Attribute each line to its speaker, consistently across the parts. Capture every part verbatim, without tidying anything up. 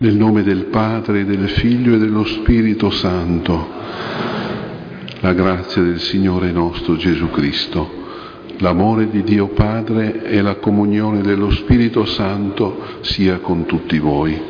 Speaker 1: Nel nome del Padre, del Figlio e dello Spirito Santo, la grazia del Signore nostro Gesù Cristo, l'amore di Dio Padre e la comunione dello Spirito Santo sia con tutti voi.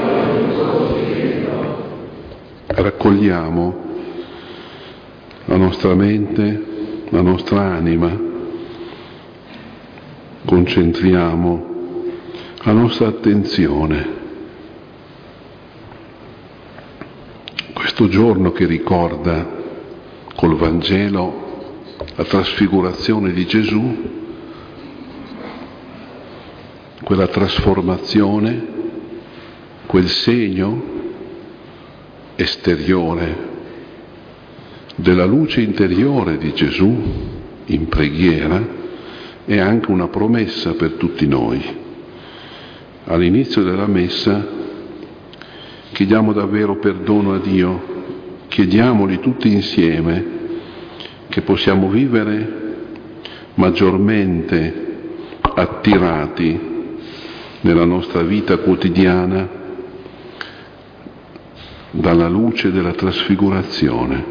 Speaker 1: Raccogliamo la nostra mente, la nostra anima, concentriamo la nostra attenzione. Questo giorno che ricorda col Vangelo la trasfigurazione di Gesù, quella trasformazione, quel segno esteriore della luce interiore di Gesù in preghiera, è anche una promessa per tutti noi. All'inizio della Messa chiediamo davvero perdono a Dio, chiediamoli tutti insieme che possiamo vivere maggiormente attirati nella nostra vita quotidiana dalla luce della trasfigurazione.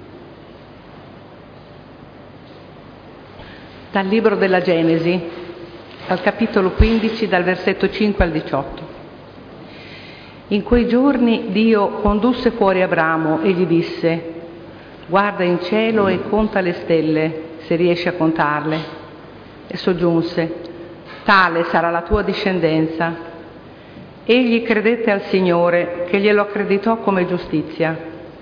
Speaker 2: Dal libro della Genesi, al capitolo quindici, dal versetto cinque al diciotto. In quei giorni Dio condusse fuori Abramo e gli disse: guarda in cielo e conta le stelle, se riesci a contarle. E soggiunse: tale sarà la tua discendenza. Egli credette al Signore, che glielo accreditò come giustizia.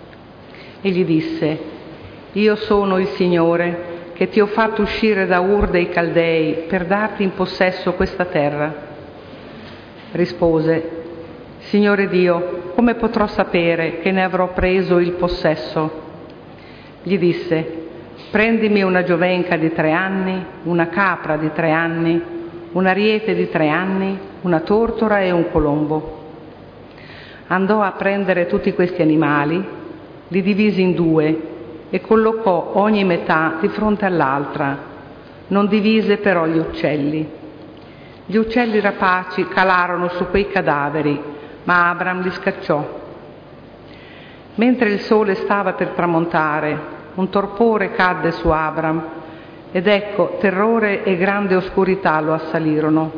Speaker 2: E gli disse: io sono il Signore, che ti ho fatto uscire da Ur dei Caldei per darti in possesso questa terra. Rispose: Signore Dio, come potrò sapere che ne avrò preso il possesso? Gli disse: prendimi una giovenca di tre anni, una capra di tre anni, un ariete di tre anni, una tortora e un colombo. Andò a prendere tutti questi animali, li divisi in due e collocò ogni metà di fronte all'altra, non divise però gli uccelli. Gli uccelli rapaci calarono su quei cadaveri, ma Abram li scacciò. Mentre il sole stava per tramontare, un torpore cadde su Abram, ed ecco, terrore e grande oscurità lo assalirono.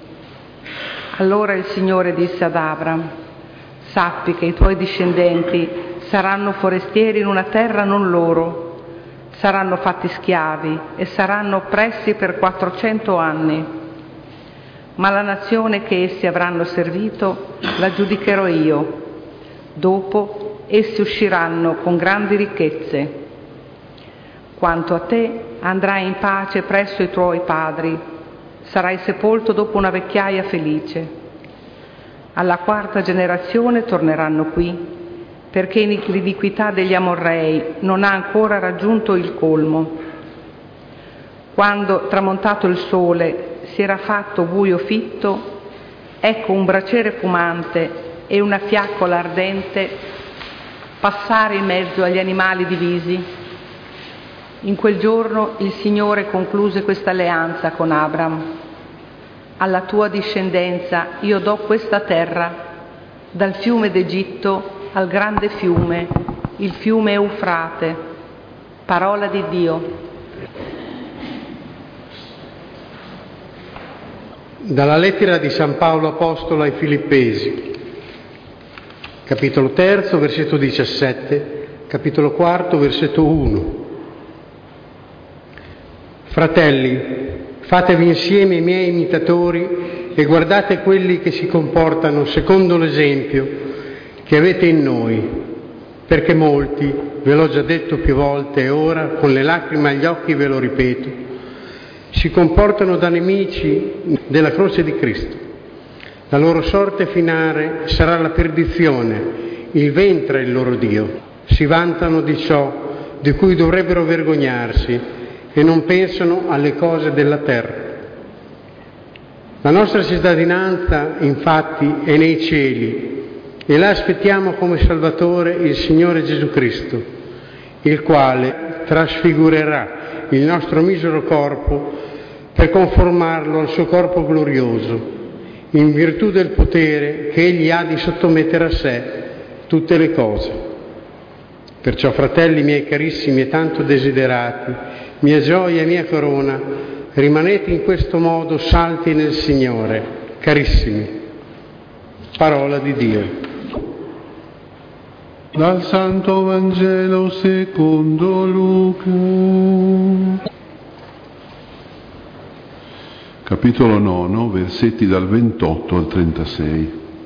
Speaker 2: Allora il Signore disse ad Abram: sappi che i tuoi discendenti saranno forestieri in una terra non loro, saranno fatti schiavi e saranno oppressi per quattrocento anni. Ma la nazione che essi avranno servito la giudicherò io. Dopo essi usciranno con grandi ricchezze. Quanto a te, andrai in pace presso i tuoi padri, sarai sepolto dopo una vecchiaia felice. Alla quarta generazione torneranno qui, perché l'iniquità degli Amorrei non ha ancora raggiunto il colmo. Quando, tramontato il sole, si era fatto buio fitto, ecco un braciere fumante e una fiaccola ardente passare in mezzo agli animali divisi. In quel giorno il Signore concluse questa alleanza con Abram: alla tua discendenza io do questa terra, dal fiume d'Egitto al grande fiume, il fiume Eufrate. Parola di Dio.
Speaker 3: Dalla lettera di San Paolo Apostolo ai Filippesi, capitolo terzo, versetto diciassette, capitolo quarto, versetto uno. Fratelli, fatevi insieme i miei imitatori e guardate quelli che si comportano secondo l'esempio che avete in noi, perché molti, ve l'ho già detto più volte e ora, con le lacrime agli occhi ve lo ripeto, si comportano da nemici della croce di Cristo. La loro sorte finale sarà la perdizione, il ventre è il loro Dio. Si vantano di ciò di cui dovrebbero vergognarsi e non pensano alle cose della terra. La nostra cittadinanza, infatti, è nei cieli e là aspettiamo come Salvatore il Signore Gesù Cristo, il quale trasfigurerà il nostro misero corpo per conformarlo al suo corpo glorioso, in virtù del potere che Egli ha di sottomettere a sé tutte le cose. Perciò, fratelli miei carissimi e tanto desiderati, mia gioia e mia corona, rimanete in questo modo saldi nel Signore, carissimi. Parola di Dio.
Speaker 1: Dal Santo Vangelo secondo Luca. Capitolo nove, versetti dal ventotto al trentasei.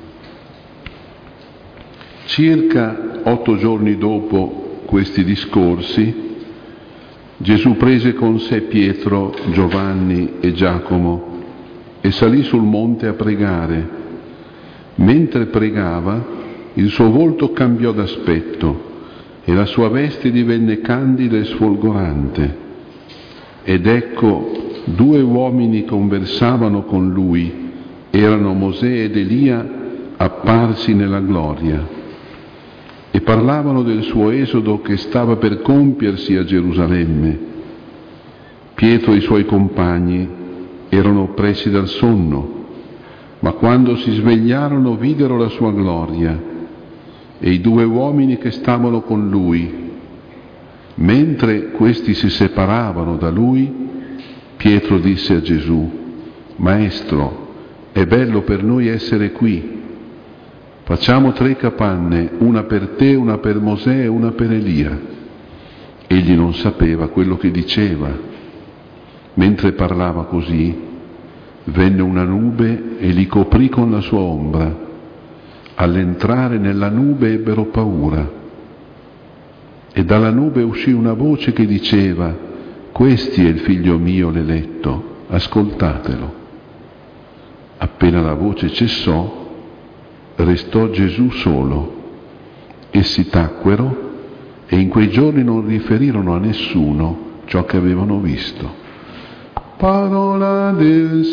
Speaker 1: Circa otto giorni dopo questi discorsi, Gesù prese con sé Pietro, Giovanni e Giacomo e salì sul monte a pregare. Mentre pregava, il suo volto cambiò d'aspetto e la sua veste divenne candida e sfolgorante. Ed ecco, due uomini conversavano con lui, erano Mosè ed Elia apparsi nella gloria, e parlavano del suo esodo che stava per compiersi a Gerusalemme. Pietro e i suoi compagni erano oppressi dal sonno, ma quando si svegliarono videro la sua gloria e i due uomini che stavano con lui. Mentre questi si separavano da lui, Pietro disse a Gesù: Maestro, è bello per noi essere qui. Facciamo tre capanne, una per te, una per Mosè e una per Elia. Egli non sapeva quello che diceva. Mentre parlava così, venne una nube e li coprì con la sua ombra. All'entrare nella nube ebbero paura. E dalla nube uscì una voce che diceva: Questi è il figlio mio l'eletto, ascoltatelo. Appena la voce cessò, restò Gesù solo. Essi tacquero e in quei giorni non riferirono a nessuno ciò che avevano visto. Parola del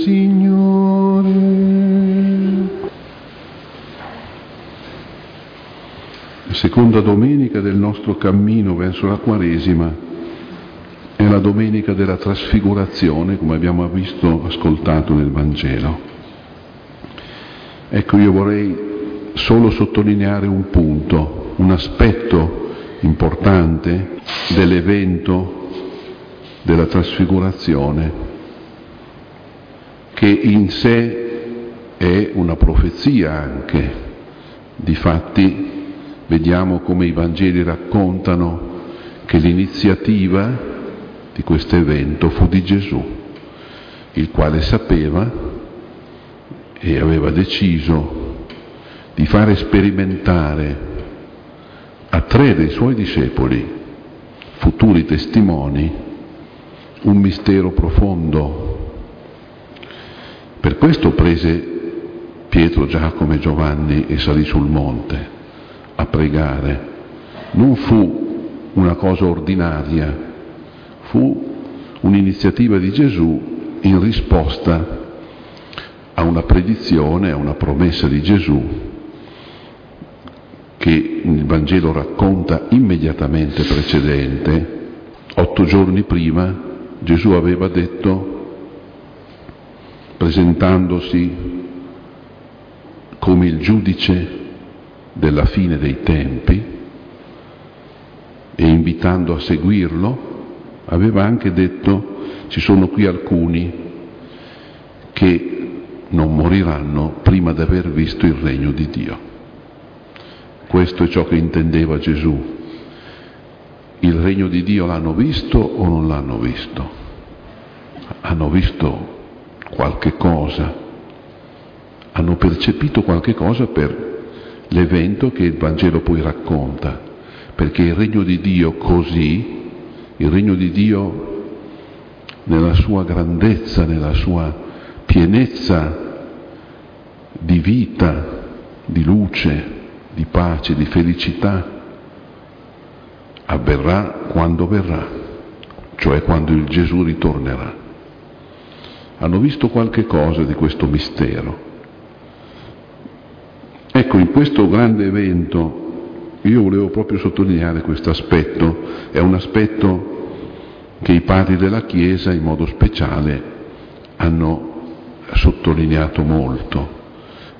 Speaker 1: Signore. La seconda domenica del nostro cammino verso la Quaresima è la domenica della trasfigurazione, come abbiamo visto, ascoltato nel Vangelo. Ecco, io vorrei solo sottolineare un punto, un aspetto importante dell'evento della trasfigurazione, che in sé è una profezia anche. Difatti vediamo come i Vangeli raccontano che l'iniziativa di questo evento fu di Gesù, il quale sapeva e aveva deciso di fare sperimentare a tre dei suoi discepoli, futuri testimoni, un mistero profondo. Per questo prese Pietro, Giacomo e Giovanni e salì sul monte a pregare. Non fu una cosa ordinaria, fu un'iniziativa di Gesù in risposta a una predizione, a una promessa di Gesù che il Vangelo racconta immediatamente precedente. Otto giorni prima Gesù aveva detto, presentandosi come il giudice della fine dei tempi e invitando a seguirlo, aveva anche detto: ci sono qui alcuni che non moriranno prima di aver visto il regno di Dio. Questo è ciò che intendeva Gesù. Il regno di Dio l'hanno visto o non l'hanno visto? Hanno visto qualche cosa, hanno percepito qualche cosa per l'evento che il Vangelo poi racconta, perché il regno di Dio così, il regno di Dio nella sua grandezza, nella sua pienezza di vita, di luce, di pace, di felicità, avverrà quando verrà, cioè quando il Gesù ritornerà. Hanno visto qualche cosa di questo mistero. Ecco, in questo grande evento io volevo proprio sottolineare questo aspetto. È un aspetto che i padri della Chiesa in modo speciale hanno sottolineato molto.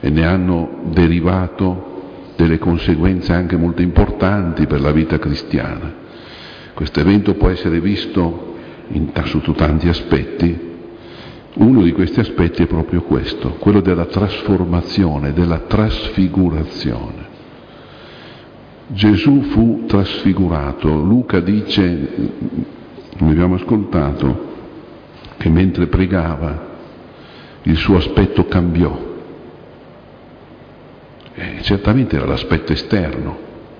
Speaker 1: e ne hanno derivato delle conseguenze anche molto importanti per la vita cristiana. Questo evento può essere visto in, sotto tanti aspetti. Uno di questi aspetti è proprio questo, quello della trasformazione, della trasfigurazione. Gesù fu trasfigurato. Luca dice, come abbiamo ascoltato, che mentre pregava il suo aspetto cambiò. E certamente era l'aspetto esterno.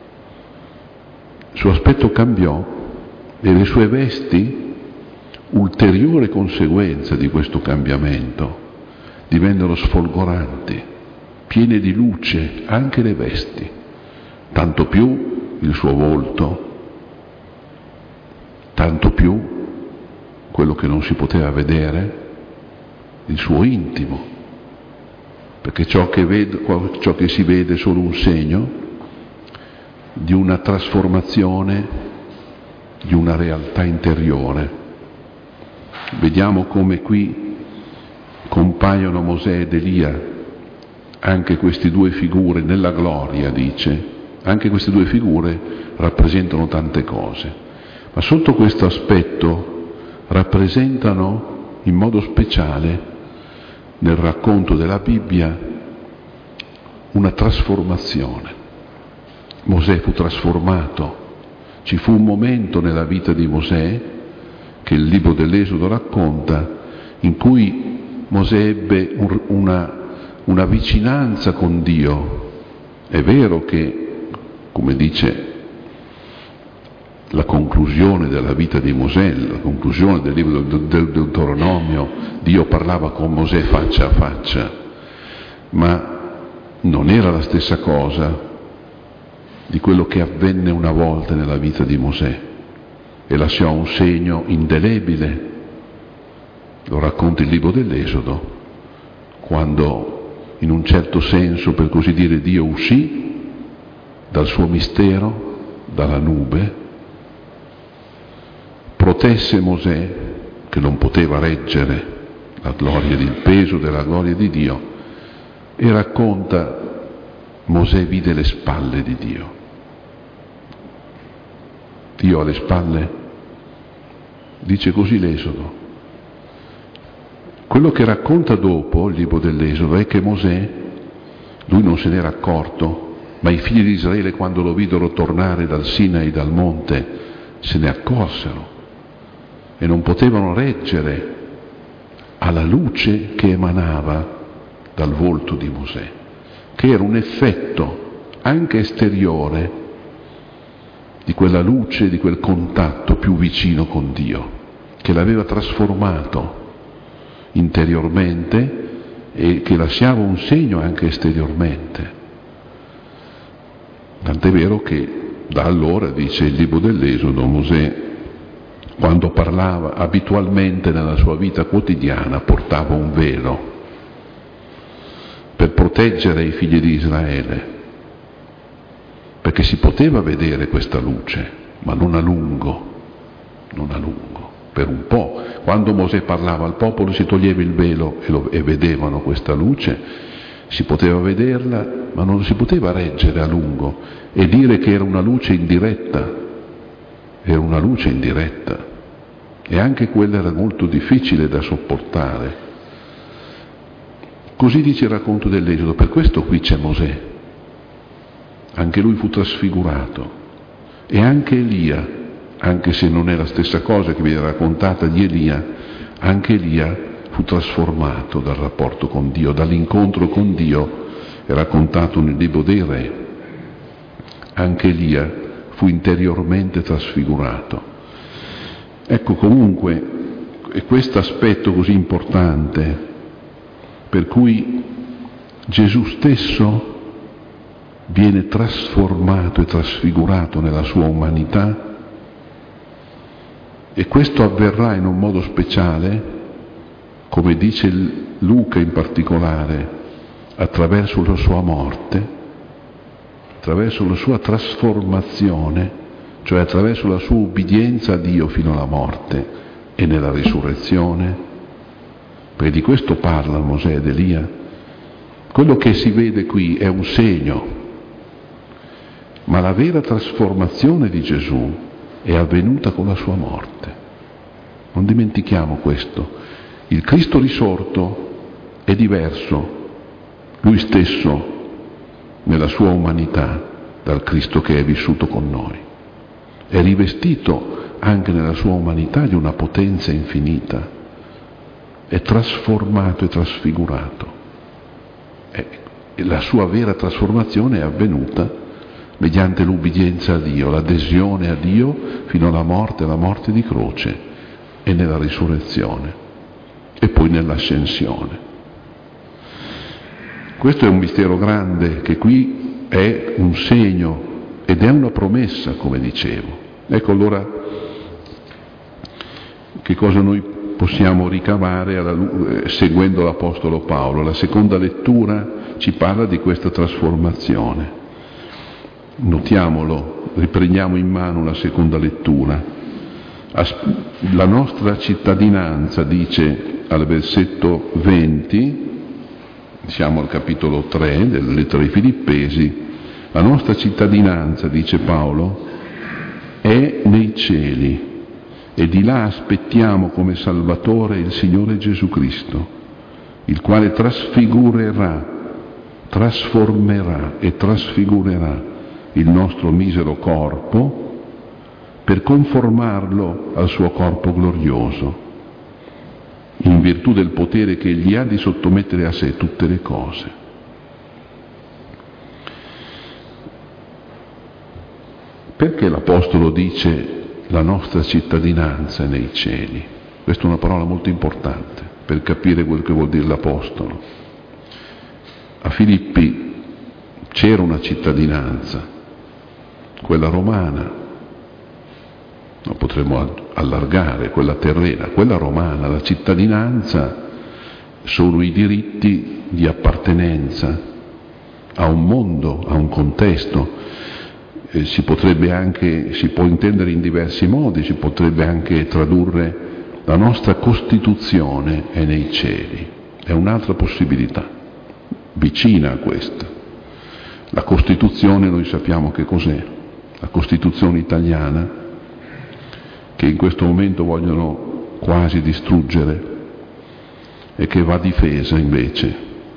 Speaker 1: Il suo aspetto cambiò e le sue vesti, ulteriore conseguenza di questo cambiamento, divennero sfolgoranti, piene di luce, anche le vesti, tanto più il suo volto, tanto più quello che non si poteva vedere, il suo intimo, perché ciò che, vede, ciò che si vede è solo un segno di una trasformazione, di una realtà interiore. Vediamo come qui compaiono Mosè ed Elia, anche queste due figure nella gloria, dice, anche queste due figure rappresentano tante cose, ma sotto questo aspetto rappresentano in modo speciale nel racconto della Bibbia una trasformazione. Mosè fu trasformato, ci fu un momento nella vita di Mosè che il libro dell'Esodo racconta, in cui Mosè ebbe un, una, una vicinanza con Dio. È vero che, come dice la conclusione della vita di Mosè, la conclusione del libro del, del Deuteronomio, Dio parlava con Mosè faccia a faccia, ma non era la stessa cosa di quello che avvenne una volta nella vita di Mosè e lasciò un segno indelebile. Lo racconta il libro dell'Esodo, quando in un certo senso, per così dire, Dio uscì dal suo mistero, dalla nube, protesse Mosè, che non poteva reggere la gloria, il peso della gloria di Dio, e racconta, Mosè vide le spalle di Dio. Dio ha le spalle? Dice così l'Esodo. Quello che racconta dopo il libro dell'Esodo è che Mosè, lui non se n'era accorto, ma i figli di Israele, quando lo videro tornare dal Sinai, dal monte, se ne accorsero e non potevano reggere alla luce che emanava dal volto di Mosè, che era un effetto anche esteriore di quella luce, di quel contatto più vicino con Dio, che l'aveva trasformato interiormente e che lasciava un segno anche esteriormente. Tant'è vero che da allora, dice il libro dell'Esodo, Mosè, quando parlava abitualmente nella sua vita quotidiana, portava un velo per proteggere i figli di Israele, perché si poteva vedere questa luce, ma non a lungo, non a lungo, per un po'. Quando Mosè parlava al popolo si toglieva il velo e, lo, e vedevano questa luce, si poteva vederla, ma non si poteva reggere a lungo e dire che era una luce indiretta, era una luce indiretta, e anche quella era molto difficile da sopportare. Così dice il racconto dell'Esodo, per questo qui c'è Mosè, anche lui fu trasfigurato, e anche Elia, anche se non è la stessa cosa che viene raccontata di Elia, anche Elia fu trasformato dal rapporto con Dio, dall'incontro con Dio, è raccontato nel libro dei Re. Anche Elia fu interiormente trasfigurato. Ecco, comunque, è questo aspetto così importante, per cui Gesù stesso viene trasformato e trasfigurato nella sua umanità, e questo avverrà in un modo speciale, come dice Luca in particolare, attraverso la sua morte, attraverso la sua trasformazione, cioè attraverso la sua ubbidienza a Dio fino alla morte e nella risurrezione, perché di questo parla Mosè ed Elia, Quello che si vede qui è un segno, ma la vera trasformazione di Gesù è avvenuta con la sua morte. Non dimentichiamo questo. Il Cristo risorto è diverso, lui stesso, nella sua umanità, dal Cristo che è vissuto con noi. È rivestito anche nella sua umanità di una potenza infinita, è trasformato e trasfigurato. E la sua vera trasformazione è avvenuta mediante l'ubbidienza a Dio, l'adesione a Dio fino alla morte, alla morte di croce e nella risurrezione e poi nell'ascensione. Questo è un mistero grande che qui è un segno ed è una promessa, come dicevo. Ecco allora che cosa noi possiamo ricavare alla, seguendo l'Apostolo Paolo. La seconda lettura ci parla di questa trasformazione. Notiamolo, riprendiamo in mano la seconda lettura. La nostra cittadinanza, dice al versetto venti, siamo al capitolo tre della lettera ai Filippesi, la nostra cittadinanza, dice Paolo, è nei cieli e di là aspettiamo come Salvatore il Signore Gesù Cristo, il quale trasfigurerà, trasformerà e trasfigurerà il nostro misero corpo per conformarlo al suo corpo glorioso, in virtù del potere che egli ha di sottomettere a sé tutte le cose. Perché l'Apostolo dice la nostra cittadinanza è nei cieli? Questa è una parola molto importante per capire quel che vuol dire l'Apostolo. A Filippi c'era una cittadinanza, quella romana, lo potremmo allargare, quella terrena, quella romana. La cittadinanza sono i diritti di appartenenza a un mondo, a un contesto. Eh, si potrebbe anche, si può intendere in diversi modi, si potrebbe anche tradurre la nostra Costituzione è nei cieli, è un'altra possibilità, vicina a questa. La Costituzione noi sappiamo che cos'è, la Costituzione italiana, che in questo momento vogliono quasi distruggere e che va difesa invece.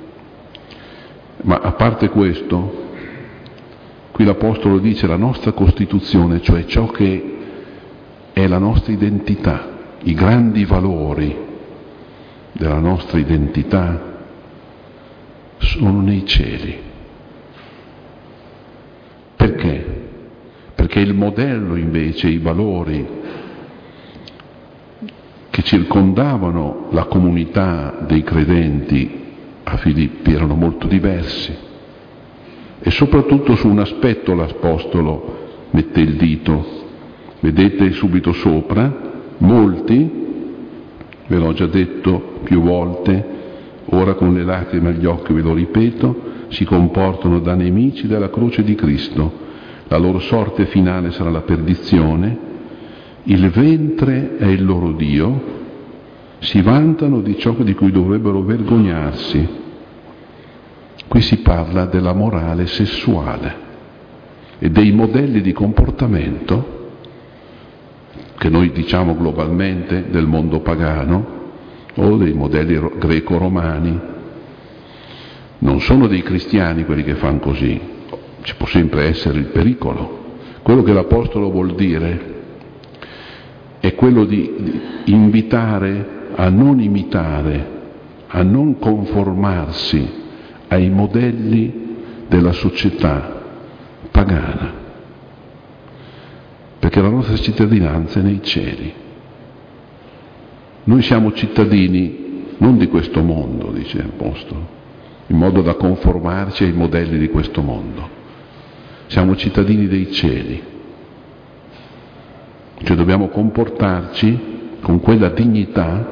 Speaker 1: Ma a parte questo, qui l'Apostolo dice la nostra Costituzione, cioè ciò che è la nostra identità, i grandi valori della nostra identità sono nei cieli. Perché? Perché il modello invece, i valori che circondavano la comunità dei credenti a Filippi erano molto diversi e soprattutto su un aspetto l'Apostolo mette il dito. Vedete subito sopra, molti, ve l'ho già detto più volte, ora con le lacrime agli occhi ve lo ripeto, si comportano da nemici della croce di Cristo. La loro sorte finale sarà la perdizione. Il ventre è il loro Dio, si vantano di ciò di cui dovrebbero vergognarsi. Qui si parla della morale sessuale e dei modelli di comportamento che noi diciamo globalmente del mondo pagano o dei modelli greco-romani. Non sono dei cristiani quelli che fanno così, ci può sempre essere il pericolo. Quello che l'Apostolo vuol dire è quello di invitare a non imitare, a non conformarsi ai modelli della società pagana, perché la nostra cittadinanza è nei cieli. Noi siamo cittadini non di questo mondo, dice l'Apostolo, in modo da conformarci ai modelli di questo mondo. Siamo cittadini dei cieli. Cioè dobbiamo comportarci con quella dignità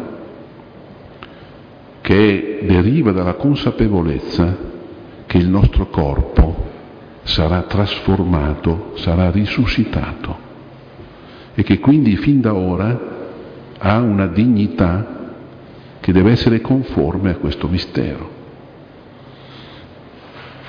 Speaker 1: che deriva dalla consapevolezza che il nostro corpo sarà trasformato, sarà risuscitato e che quindi fin da ora ha una dignità che deve essere conforme a questo mistero.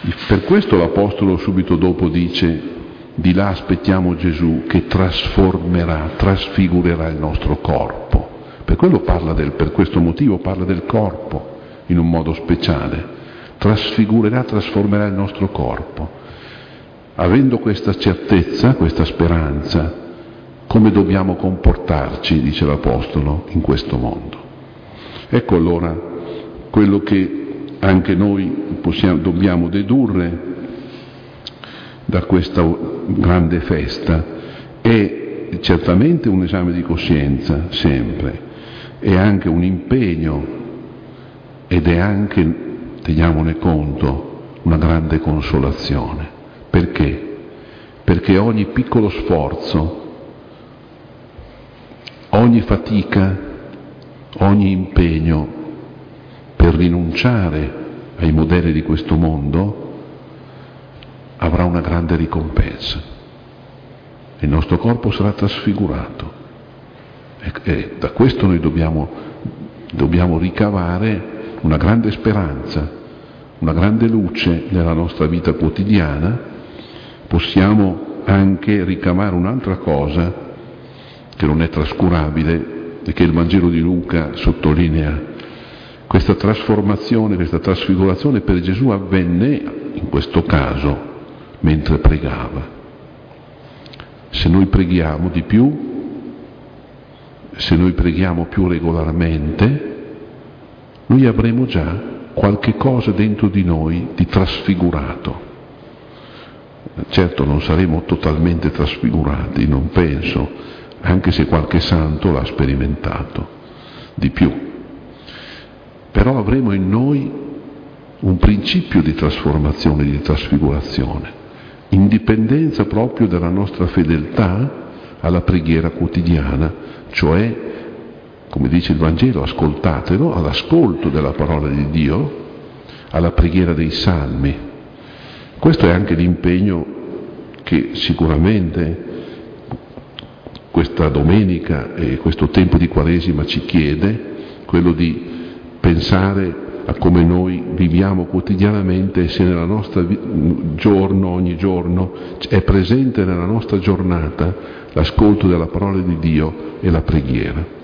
Speaker 1: Per questo l'Apostolo subito dopo dice: di là aspettiamo Gesù che trasformerà, trasfigurerà il nostro corpo. Per quello parla del, per questo motivo parla del corpo in un modo speciale. Trasfigurerà, trasformerà il nostro corpo. Avendo questa certezza, questa speranza, come dobbiamo comportarci, dice l'Apostolo, in questo mondo? Ecco allora quello che anche noi possiamo, dobbiamo dedurre da questa grande festa. È certamente un esame di coscienza, sempre, è anche un impegno ed è anche, teniamone conto, una grande consolazione. Perché? Perché ogni piccolo sforzo, ogni fatica, ogni impegno per rinunciare ai modelli di questo mondo avrà una grande ricompensa. Il nostro corpo sarà trasfigurato e, e da questo noi dobbiamo, dobbiamo ricavare una grande speranza, una grande luce nella nostra vita quotidiana. Possiamo anche ricavare un'altra cosa che non è trascurabile e che il Vangelo di Luca sottolinea. Questa trasformazione, questa trasfigurazione per Gesù avvenne, in questo caso, mentre pregava. Se noi preghiamo di più, se noi preghiamo più regolarmente, noi avremo già qualche cosa dentro di noi di trasfigurato. Certo non saremo totalmente trasfigurati, non penso, anche se qualche santo l'ha sperimentato di più. Però avremo in noi un principio di trasformazione, di trasfigurazione, in dipendenza proprio dalla nostra fedeltà alla preghiera quotidiana, cioè, come dice il Vangelo, ascoltatelo, all'ascolto della parola di Dio, alla preghiera dei salmi. Questo è anche l'impegno che sicuramente questa domenica e questo tempo di Quaresima ci chiede, quello di pensare a come noi viviamo quotidianamente e se nella nostra vi- giorno, ogni giorno, è presente nella nostra giornata l'ascolto della parola di Dio e la preghiera.